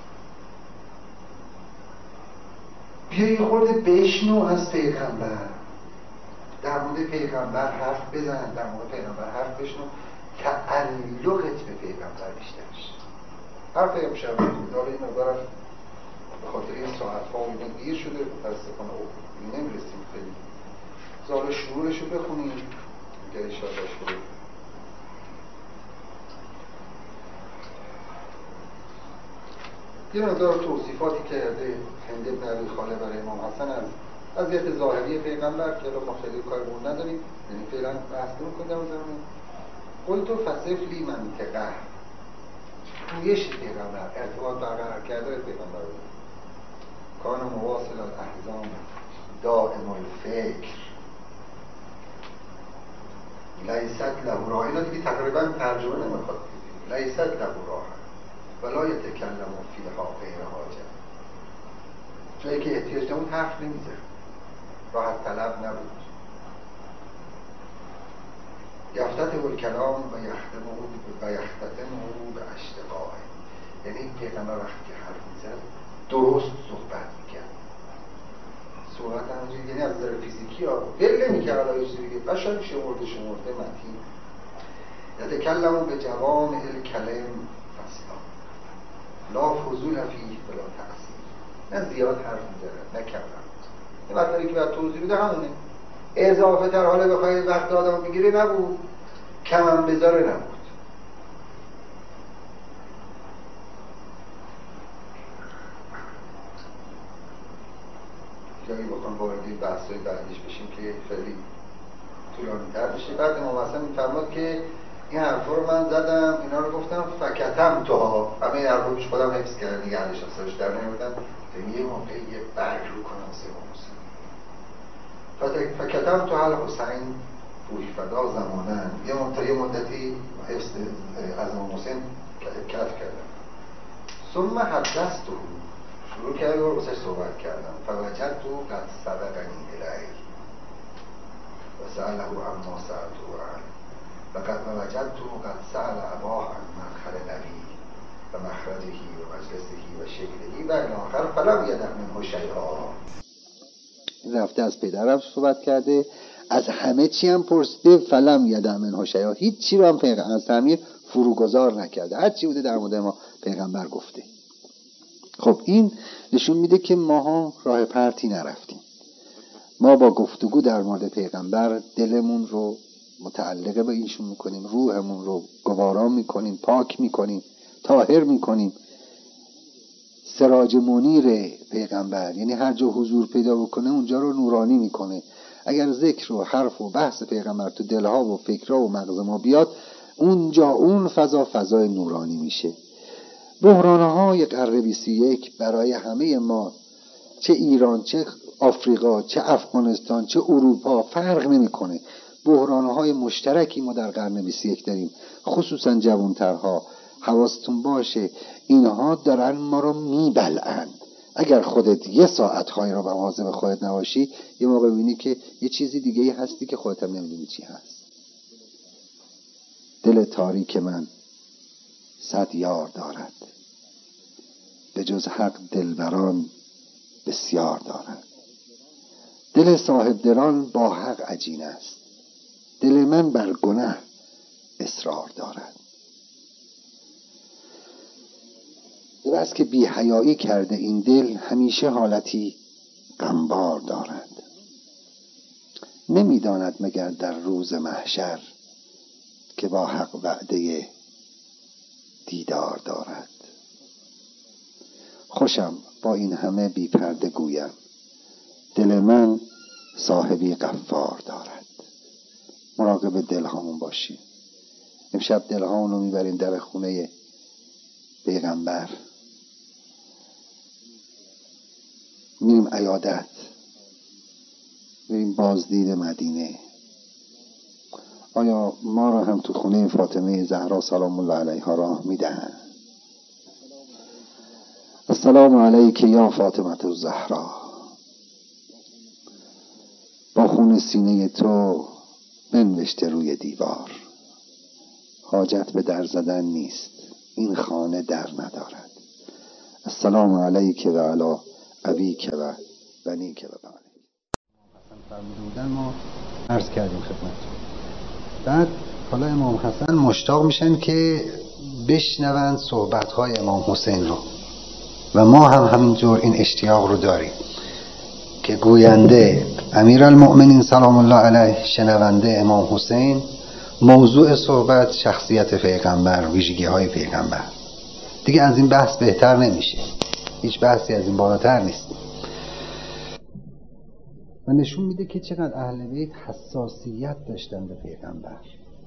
بیا یه خورده بشنو از پیغمبر، در مورد پیغمبر حرف بزن، در مورد پیغمبر حرف بشنو، تعلقت به پیغمبر بیشتر شد. حرف امشب داره این مقدارم به خاطر این ساعت ها و اینا دیر شده متاسفانه نمیرسیم خیلی زال شروعش رو بخونیم اگر ایشالله شروع. یه مقدار توصیفاتی که هند بن ابی خاله برای امام حسن از وضعیت ظاهری پیغمبر که ما خیلی کارمون نداریم، یعنی فعلا بحث نمی‌کنیم در زمین. قلت فصفلی منطقه، پویش پیغمبر، ارتباط برقرار کرده پیغمبر بود. کان مواصل الاحزام دائم الفکر لیست له راه. اینا دیگه تقریبا ترجمه نمیخواد، لیست له راه ولا یتکلم فیها غیر حاجه، جایی که احتیاج نبود حرف نمیزد، راحت طلب نبود. یفتته الکلام و یختتمه به اشتقاه، یعنی پیغمبر وقتی که حرف میزد درست صحبت میکرد، صحبت همونجوری، یعنی از نظر فیزیکی ها بل نمیکرد علایه چیزی که قشنگ شمرده متین. یتکلم به جوامع الکلم فصلا لا فضول فیه ولا تقصیر، نه زیاد حرف میزد نه کم حرف. این مطلبی که باید توضیح بده همونه، اضافه تر حالا بخوای وقت آدم بگیری نبود، کم هم بذاره نبود. جایی بخوام وارد بحث‌های بعدیش بشیم که خیلی طولانی‌تر بشه. بعد امام حسن می‌فرماد که این حرفا رو من زدم، اینا رو گفتم فکتم توها، همه این حرفا پیش خودم حفظ کردم دیگه، ازش اثرش در نمی‌آوردم تا یه موقعی یه برگ رو کنم واسه امام حسین. فکتم تو الحسین روحی فدا زمانن، یه مدتی حفظ از امام حسین کف کردم. ثم حدثته، شروع کردم و واسه صحبت کردم. فوجدت قد سبقنی الیه و سأله عما سألته عنه و وجدت قد سأل اباه عن مدخل نبی و مخرجه و مجلسه و شکله و الی آخر فلم یدع منه شیئا. رفته از پدرم صحبت کرده، از همه چی هم پرسیده، فلم یدع منه شیئا، هیچ چی رو هم پیغمبر از تعمیر فروگذار نکرده، هر چی بوده در مورد ما پیغمبر گفته. خب این نشون میده که ماها راه پرتی نرفتیم. ما با گفتگو در مورد پیغمبر دلمون رو متعلقه به ایشون میکنیم، روحمون رو گوارا میکنیم، پاک میکنیم، طاهر میکنیم. سراج منیر پیغمبر یعنی هر جا حضور پیدا بکنه اونجا رو نورانی میکنه. اگر ذکر و حرف و بحث پیغمبر تو دلها و فکرها و مغز ما بیاد، اونجا اون فضای نورانی میشه. بحرانهای قرن 21 برای همه ما، چه ایران، چه آفریقا، چه افغانستان، چه اروپا، فرق نمیکنه. بحرانهای مشترکی ما در قرن 21 داریم، خصوصا جوانترها. حواستون باشه اینها دارن ما رو میبلعن. اگر خودت یه ساعت خواهی رو به مواظب خودت نباشی، یه موقع ببینی که یه چیزی دیگه هستی که خودت هم نمیدونی چی هست. دل تاریک من 100 یار دارد، به جز حق دلبران بسیار دارد. دل صاحب دلان با حق عجین است، دل من بر گناه اصرار دارد. بس که بی حیایی کرده این دل، همیشه حالتی غمبار دارد. نمیداند مگر در روز محشر، که با حق وعده دیدار دارد. خوشم با این همه بی پرده گویم، دل من صاحبی غفار دارد. مراقب دلهامون باشیم. امشب دلهامون رو میبریم در خونه پیغمبر، میریم عیادت، میریم بازدید مدینه. آیا ما را هم تو خونه فاطمه زهرا سلام الله علیها راه میدهند؟ السلام علیک یا فاطمه الزهرا، با خون سینه تو بنوشته روی دیوار، حاجت به در زدن نیست، این خانه در ندارد. السلام علیک و علی ابیک و بنیک و بنیک. فرمودن ما عرض کردیم خدمتتون. بعد حالا امام حسن مشتاق میشن که بشنوند صحبت‌های امام حسین رو، و ما هم همینجور این اشتیاق رو داریم که گوینده امیرالمؤمنین سلام الله علیه، شنونده امام حسین، موضوع صحبت شخصیت پیغمبر، ویژگی‌های پیغمبر. دیگه از این بحث بهتر نمیشه، هیچ بحثی از این بالاتر نیست. و نشون میده که چقدر اهل بیت حساسیت داشتن به پیغمبر،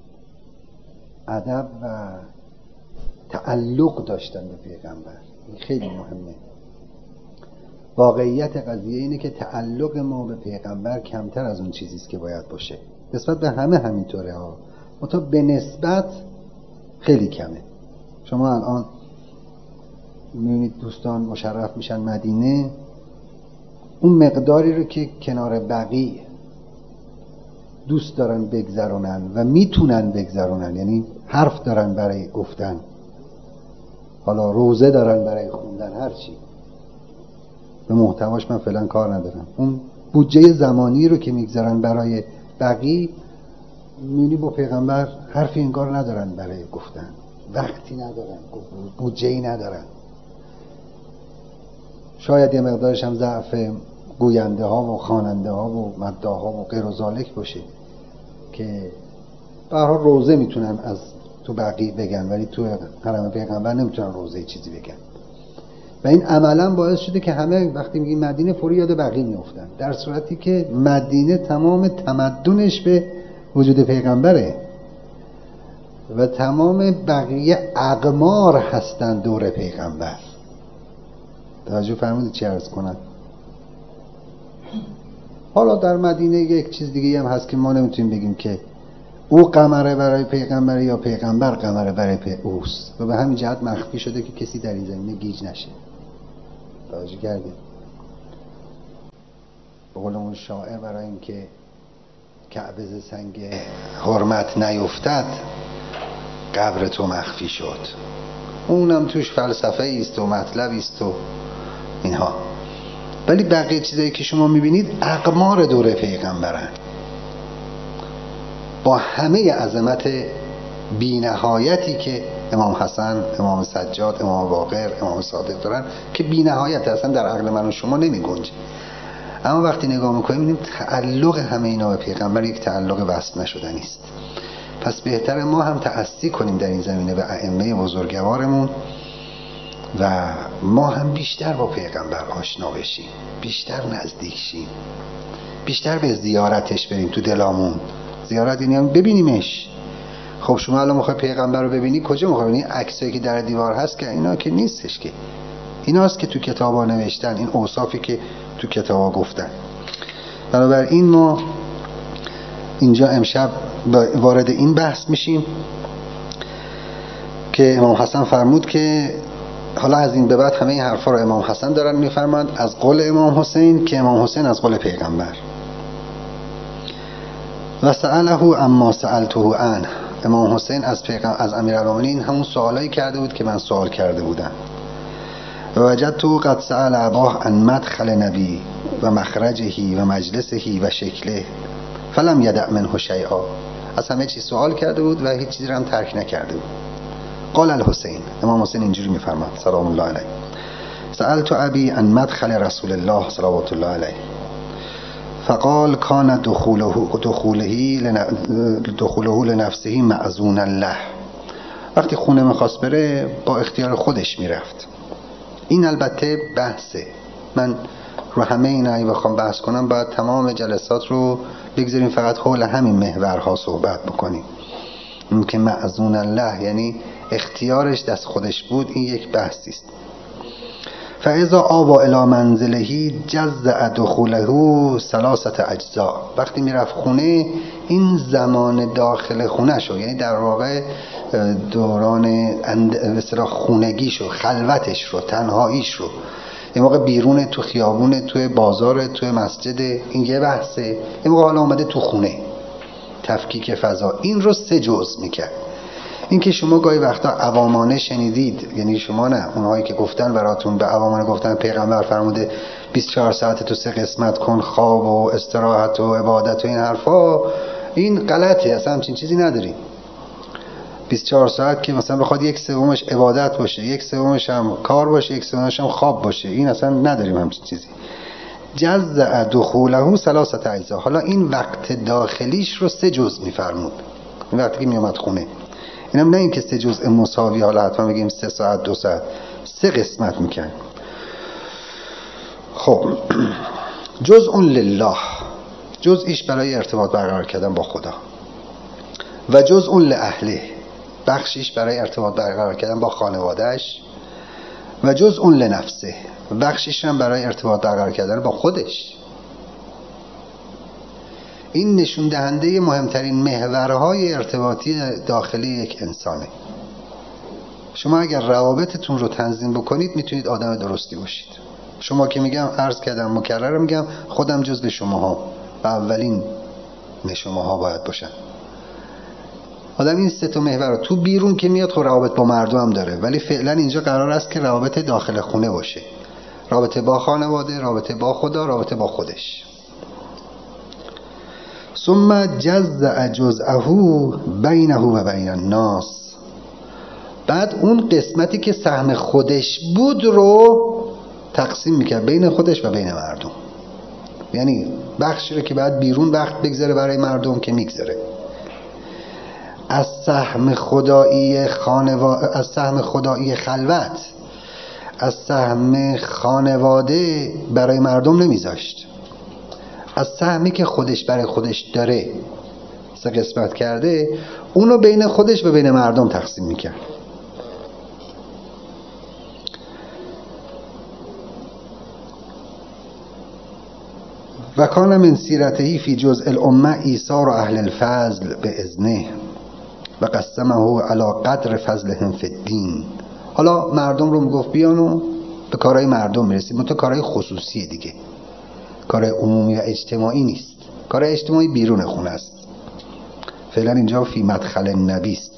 ادب و تعلق داشتن به پیغمبر. این خیلی مهمه. واقعیت قضیه اینه که تعلق ما به پیغمبر کمتر از اون چیزیست که باید باشه. نسبت به همه همینطوره ها، منتها به نسبت خیلی کمه. شما الان میبینید دوستان مشرف میشن مدینه، اون مقداری رو که کنار بقیه دوست دارن بگذرونن و میتونن بگذرونن، یعنی حرف دارن برای گفتن، حالا روزه دارن برای خوندن، هرچی، به محتواش من فعلا کار ندارم. اون بودجه زمانی رو که میگذارن برای بقیه، میبینی با پیغمبر حرفی انگار ندارن برای گفتن، وقتی ندارن، بودجه‌ای ندارن. شاید یه مقدارش هم ضعف گوینده ها و خواننده ها و مداح ها و غیر و ذالک باشه که به هر حال روزه میتونن از تو بقیه بگن، ولی تو حرم پیغمبر نمیتونن روزه چیزی بگن. و این عملا باعث شده که همه وقتی میگیم مدینه فوری یاد بقیه میافتن، در صورتی که مدینه تمام تمدنش به وجود پیغمبره و تمام بقیه اقمار هستن دور پیغمبر. توجه فرمودید چی عرض کنم؟ حالا در مدینه یک چیز دیگه هم هست که ما نمیتونیم بگیم که او قمره برای پیغمبر یا پیغمبر قمره برای اوست، و به همین جهت مخفی شده که کسی در این زمینه گیج نشه. توجه کردید؟ به قول اون شاعر، برای اینکه کعبه ز سنگ حرمت نیفتد قبر تو مخفی شد. اونم توش فلسفه ایست و مطلبی است و اینها، ولی بقیه چیزایی که شما میبینید اقمار دوره پیغمبرن، با همه عظمت بی‌نهایتی که امام حسن، امام سجاد، امام باقر، امام صادق دارن که بی‌نهایت اصلا در عقل من و شما نمیگنجه. اما وقتی نگاه میکنیم میبینیم تعلق همه اینا به پیغمبر یک تعلق وصل نشدنی است. پس بهتره ما هم تأسی کنیم در این زمینه به ائمه بزرگوارمون و ما هم بیشتر با پیغمبر آشنا بشیم، بیشتر نزدیک شیم، بیشتر به زیارتش بریم تو دلامون. زیارت یعنی هم ببینیمش. خب شما الان میخوای پیغمبر رو ببینی، کجا میخوای ببینی؟ عکسایی که در دیوار هست که اینا که نیستش، که ایناست که تو کتابا نوشتن، این اوصافی که تو کتابا گفتن. بنابراین ما اینجا امشب وارد این بحث میشیم که امام حسن فرمود که حالا از این به بعد همه این حرفا رو امام حسن دارن میفرمایند از قول امام حسین، که امام حسین از قول پیغمبر. و سأله اما سألته عنه، امام حسین از امیرالمومنین همون سوالایی کرده بود که من سوال کرده بودم. و وجدت قد سأل اباه عن مدخل نبی و مخرجه و مجلسه و شکله فلم یدع منه شیئا. از همه چیز سوال کرده بود و هیچ چیزی رو هم ترک نکرده بود. قال الحسین، امام حسین اینجوری میفرماد سلام الله علیه: سألت ابی عن مدخل رسول الله صلوات الله علیه فقال کان دخوله لنفسه معزونا له. وقتی خونه میخواست بره با اختیار خودش میرفت. این البته بحثه، من رو همه اینا اگه بخوام بحث کنم باید تمام جلسات رو بگذاریم فقط حول همین محورها صحبت بکنیم. این که معزون الله یعنی اختیارش دست خودش بود، این یک بحثی است. فاذا آوا الی منزله جزع دخوله ثلاثه اجزاء. وقتی میرفت خونه این زمان داخل خونه شو، یعنی در واقع دوران مثلا خونگیشو، خلوتش رو، تنهاییش رو، این موقع بیرون، تو خیابونه، تو بازار، تو مسجد، این یه بحثه. این موقع حالا اومده تو خونه، تفکیک فضا. این رو 3 جزء میکرد. این که شما گاهی وقتا عوامانه شنیدید، یعنی شما نه، اونهایی که گفتن براتون به عوامانه گفتن پیغمبر فرموده 24 ساعت تو 3 قسمت کن، خواب و استراحت و عبادت و این حرفا، این غلطه، اصلا همچین چیزی نداریم. 24 ساعت که مثلا بخواد 1/3 عبادت باشه، 1/3 هم کار باشه، 1/3 هم خواب باشه، این اصلا نداریم همچین چیزی. جزع دخوله ثلاثه اجزاء. حالا این وقت داخلیش رو 3 جزء میفرمود. این وقتی که میومد خونه، اینم نه این که 3 جزء مساوی، حالا حتما بگیم 3 ساعت 2 ساعت، 3 قسمت میکنه. خب جزء لله، جزئیش برای ارتباط برقرار کردن با خدا، و جزء لاهله، بخشیش برای ارتباط برقرار کردن با خانوادهش، و جزء لنفسه، بخشیش هم برای ارتباط برقرار کردن با خودش. این نشون دهنده مهمترین محورهای ارتباطی داخلی یک انسانه. شما اگر روابطتون رو تنظیم بکنید میتونید آدم درستی باشید. شما که میگم، عرض کردم مکرر میگم، خودم جزو شماها و اولین شماها باید باشن. آدم این 3 محور رو تو بیرون که میاد، خب روابط با مردم هم داره، ولی فعلا اینجا قرار است که روابط داخل خونه باشه، رابطه با خانواده، رابطه با خدا، رابطه با خودش. ثم جزع جزءه بینه و بین الناس. بعد اون قسمتی که سهم خودش بود رو تقسیم میکرد بین خودش و بین مردم. یعنی بخشی رو که بعد بیرون وقت بگذاره برای مردم که میگذاره. از سهم خدایی از سهم خدایی خلوت، از سهم خانواده برای مردم نمیذاشت. از سهمی که خودش برای خودش داره 3 قسمت کرده، اونو بین خودش و بین مردم تقسیم میکرد. و کان من سیرته فی جزء الامه ایثار اهل الفضل باذنه و قسمه علی قدر فضلهم فی الدین. حالا مردم رو میگفت بیان و به کارهای مردم میرسید، منتها کارهای خصوصی دیگه، کارهای عمومی و اجتماعی نیست. کارهای اجتماعی بیرون خونه است. فعلا اینجا فی مدخل النبی است.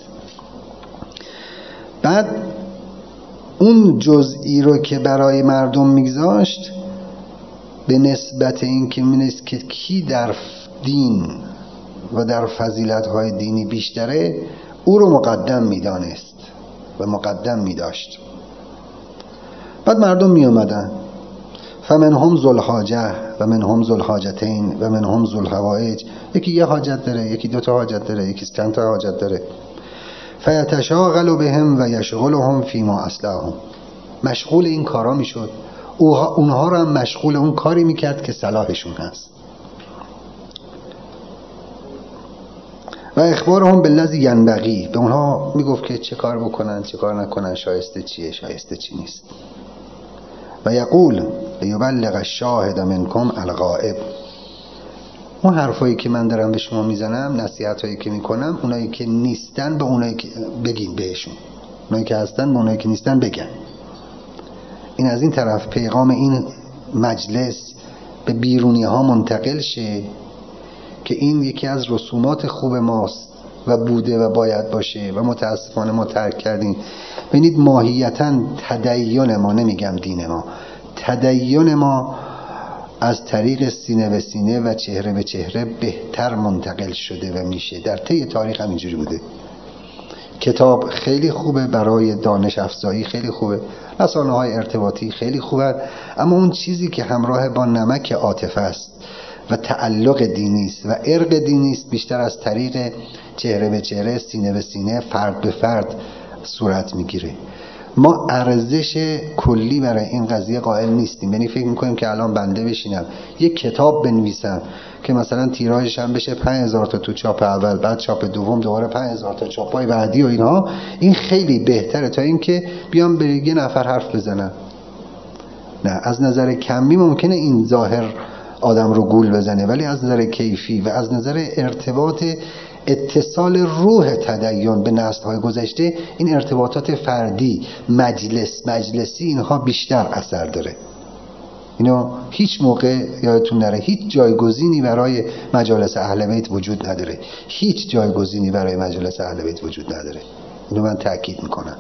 بعد اون جزئی رو که برای مردم میگذاشت، به نسبت این که می‌نست که کی در دین و در فضیلت‌های دینی بیشتره، او رو مقدم می‌دانست و مقدم می‌داشت. بعد مردم می‌آمدن، فمنهم ذو الحاجه و منهم ذو الحاجتین و منهم ذو الحوائج. یکی یه حاجت داره، یکی 2 تا حاجت داره، یکی چند تا حاجت داره. فیتشاغل بهم و یشغلهم فیما اصلحهم. مشغول این کارا میشد، اونها رو هم مشغول اون کاری میکرد که صلاحشون هست. و اخبارهم بالذی ینبغی، به اونها میگفت که چه کار بکنن چه کار نکنن، شایسته چیه شایسته چی نیست. و یقول لیبلغ الشاهد منکم الغائب. اون حرفایی که من دارم به شما میزنم، نصیحتایی که میکنم، اونایی که نیستن به اونایی که بگین بهشون، اونایی که هستن به اونایی که نیستن بگن. این از این طرف پیغام این مجلس به بیرونی ها منتقل شه که این یکی از رسومات خوب ماست و بوده و باید باشه و متاسفانه ما ترک کردیم. ببینید ماهیتاً تدین ما، نمیگم دین ما، تدین ما از طریق سینه به سینه و چهره به چهره بهتر منتقل شده و میشه. در طی تاریخ هم اینجوری بوده. کتاب خیلی خوبه برای دانش افزایی، خیلی خوبه، رسانه‌های ارتباطی خیلی خوبه، اما اون چیزی که همراه با نمک عاطفه است و تعلق دینی است و ارق دینی است بیشتر از طریق چهره به چهره، سینه به سینه، فرد به فرد صورت میگیره. ما ارزش کلی برای این قضیه قائل نیستیم. یعنی فکر میکنیم که الان بنده بشینم یک کتاب بنویسم که مثلا تیراژش هم بشه 5000 تا تو چاپ اول، بعد چاپ دوم دوباره 5000 تا چاپای بعدی و اینها، این خیلی بهتره تا اینکه بیام به یه نفر حرف بزنم. نه، از نظر کمی ممکنه این ظاهر آدم رو گول بزنه، ولی از نظر کیفی و از نظر ارتباط اتصال روح تدین به نسل‌های گذشته، این ارتباطات فردی، مجلسی، اینها بیشتر اثر داره. اینو هیچ موقع یادتون نره، هیچ جایگزینی برای مجالس اهل بیت وجود نداره. هیچ جایگزینی برای مجالس اهل بیت وجود نداره. اینو من تأکید میکنم.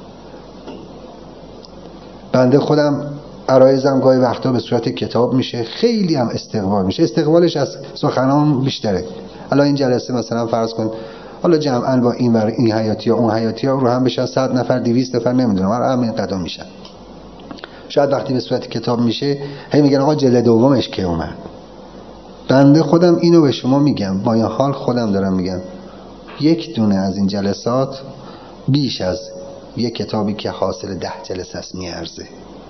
بنده خودم عرایزم گاهی وقتا به صورت کتاب میشه، خیلی هم استقبال میشه. استقبالش از سخنان بیشتره. حالا این جلسه مثلا فرض کن حالا جمعاً با این حیاتی ها اون حیاتی ها رو هم بشن 100 نفر 200 نفر نمیدونم، همین قدم میشن. شاید وقتی به صورت کتاب میشه هی میگن آقا جلد دومش که اومد. بنده خودم اینو به شما میگم، با این حال خودم دارم میگم، یک دونه از این جلسات بیش از یک کتابی که حاصل 10 جلسه است میارزه.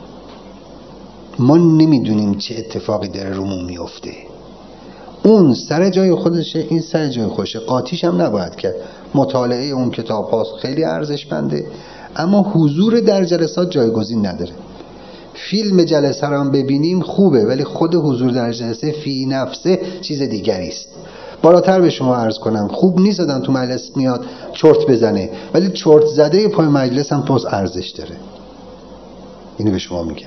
ما نمیدونیم چه اتفاقی داره رومون میفته. اون سر جای خودشه، این سر جای خودشه، قاطیش هم نباید کرد. مطالعه اون کتاب هاست خیلی ارزشمنده، اما حضور در جلسات جایگزین نداره. فیلم جلسه رو هم ببینیم خوبه، ولی خود حضور در جلسه فی نفسه چیز دیگری است. بالاتر به شما عرض کنم، خوب نیست آدم تو مجلس میاد چرت بزنه، ولی چرت زده پای مجلس هم توز ارزش داره. اینو به شما میگم.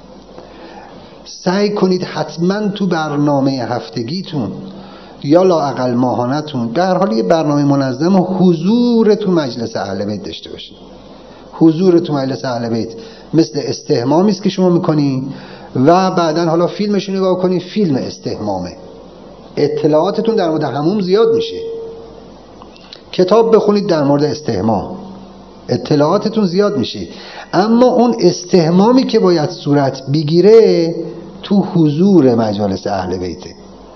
سعی کنید حتما تو برنامه هفتگیتون یا لااقل ماهانتون در حال یه برنامه منظم و حضور تو مجلس اهل بیت داشته باشید. حضور تو مجلس اهل بیت مثل استحمامی است که شما میکنین و بعداً حالا فیلمش رو نگاه کنین، فیلم استحمامه. اطلاعاتتون در مورد حموم زیاد میشه. کتاب بخونید در مورد استحمام، اطلاعاتتون زیاد میشه. اما اون استحمامی که باید صورت بگیره تو حضور مجالس اهل بیته.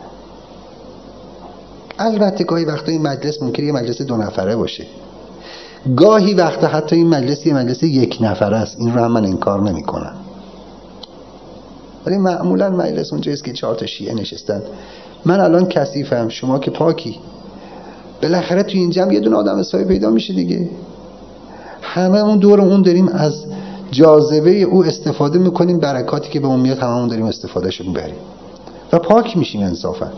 البته گاهی وقتا این مجلس ممکنه یه مجلس 2 نفره باشه، گاهی وقتا حتی این مجلس یه مجلس 1 نفره است. این رو هم من انکار نمی کنم، ولی معمولا مجلس اونجاییست که 4 تا شیعه نشستن. من الان کثیفم، شما که پاکی، بالاخره تو این جمع یه دونه آدم حسابی پیدا میشه دیگه. همه اون دور اون داریم از جاذبه او استفاده میکنیم، برکاتی که به اون میاد هممون داریم استفاده شو میبریم و پاک میشیم انصافا.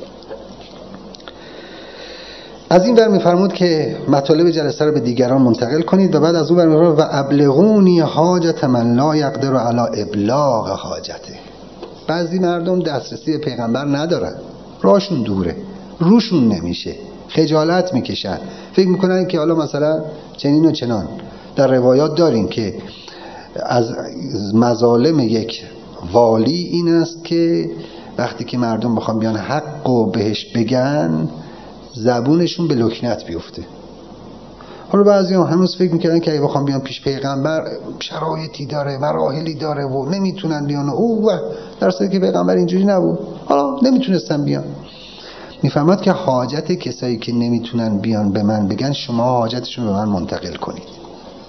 از این ور میفرمود که مطالب جلسه رو به دیگران منتقل کنید و بعد از اون ور میفرمود و ابلغونی حاجت من لا یقدر علی ابلاغ حاجته. بعضی مردم دسترسی به پیغمبر ندارن، راهشون دوره، روشون نمیشه، خجالت میکشن، فکر میکنن که حالا مثلا چنین و چنان. در روایات داریم که از مظالم یک والی این است که وقتی که مردم بخوام بیان حقو بهش بگن زبونشون به لکنت بیفته. حالا بعضی هم هنوز فکر میکردن که اگه بخوام بیان پیش پیغمبر شرایطی داره، مراحلی داره و نمیتونن بیان. در صورتی که پیغمبر اینجوری نبود، حالا نمیتونستن بیان. میفهمد که حاجت کسایی که نمیتونن بیان به من بگن، شما حاجتشون به من منتقل کنید.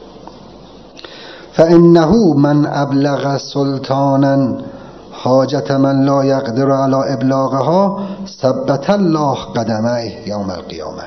فانه من ابلغ سلطانا حاجت من لا یقدر علی ابلاغها ثبت الله قدمه یوم القیامه.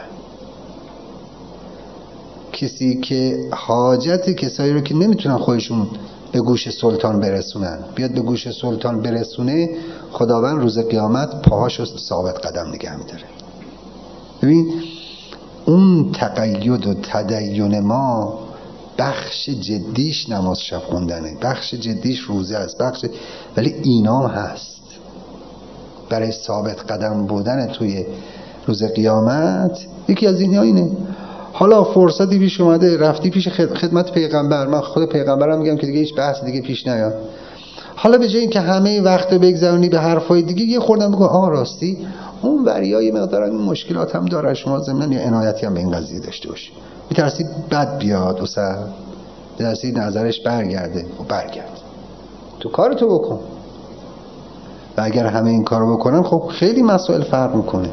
کسی که حاجت کسایی رو که نمیتونن خودشون به گوش سلطان برسونن بیاد به گوش سلطان برسونه، خداوند روز قیامت پاهاشو ثابت قدم نگه می‌داره. ببین اون تقید و تدین ما بخش جدیش نماز شب خوندنه، بخش جدیش روزه است، ولی اینام هست برای ثابت قدم بودن توی روز قیامت یکی از اینها اینه. حالا فرصتی پیش اومده رفتی پیش خدمت پیغمبر، من خود پیغمبرم میگم که دیگه هیچ بحث دیگه پیش نیاد، حالا به جای این که همه وقت رو بگذرونی به حرفای دیگه، یه خوردم بگو راستی اون وریای مقدار این مشکلات هم داره، شما ضمن یه عنایتی هم به این قضیه داشته باشی، میترسی بد بیاد و سر میترسی نظرش برگرده و برگرد، تو کارتو بکن. و اگر همه این کارو بکنن خب خیلی مسائل فرق میکنه.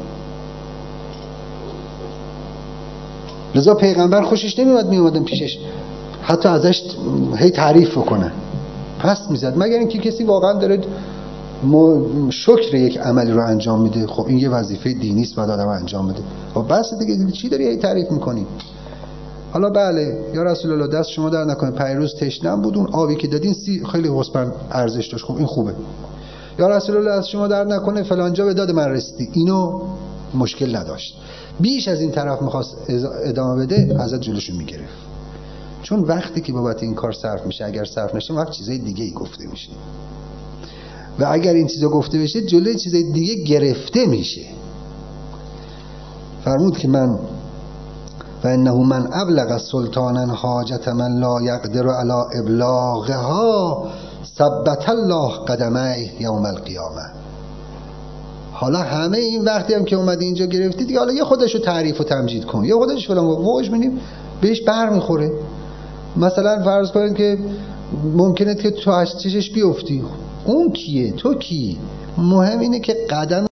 لذا پیغمبر خوشش نمیاد میومدن پیشش حتی ازش هی تعریف بکنن، پس میزد، مگر اینکه کسی واقعا داره شکر یک عملی رو انجام میده، خب این یه وظیفه دینی است باید آدم انجام بده، خب بس دیگه چی داری هی تعریف میکنی؟ حالا بله یا رسول الله دست شما در نکنه، پیروز تشنم بود، اون آبی که دادین خیلی حسن ارزش داشت، خب این خوبه. یا رسول الله از شما در نکنه فلانجا به داد من رسیدی، اینو مشکل نداشت. بیش از این طرف میخواست ادامه بده، حضرت جلوشو میگرفت، چون وقتی که بابت این کار صرف میشه، اگر صرف نشه وقت چیزای دیگه ای گفته میشه، و اگر این چیزا گفته بشه جلوی چیزای دیگه گرفته میشه. فرمود که من و انه من ابلغ سلطانا حاجت من لا یقدر علی ابلاغها ثبت الله قدمه یوم القیامه. حالا همه این وقتی هم که اومدی اینجا گرفتی دیگه، حالا یه خودشو تعریف و تمجید کن، یه خودش فلان ووج می‌بینیم بهش بر میخوره. مثلا فرض کنید که ممکنه که تو از چشش بیفتی، اون کیه؟ تو کی؟ مهم اینه که قدم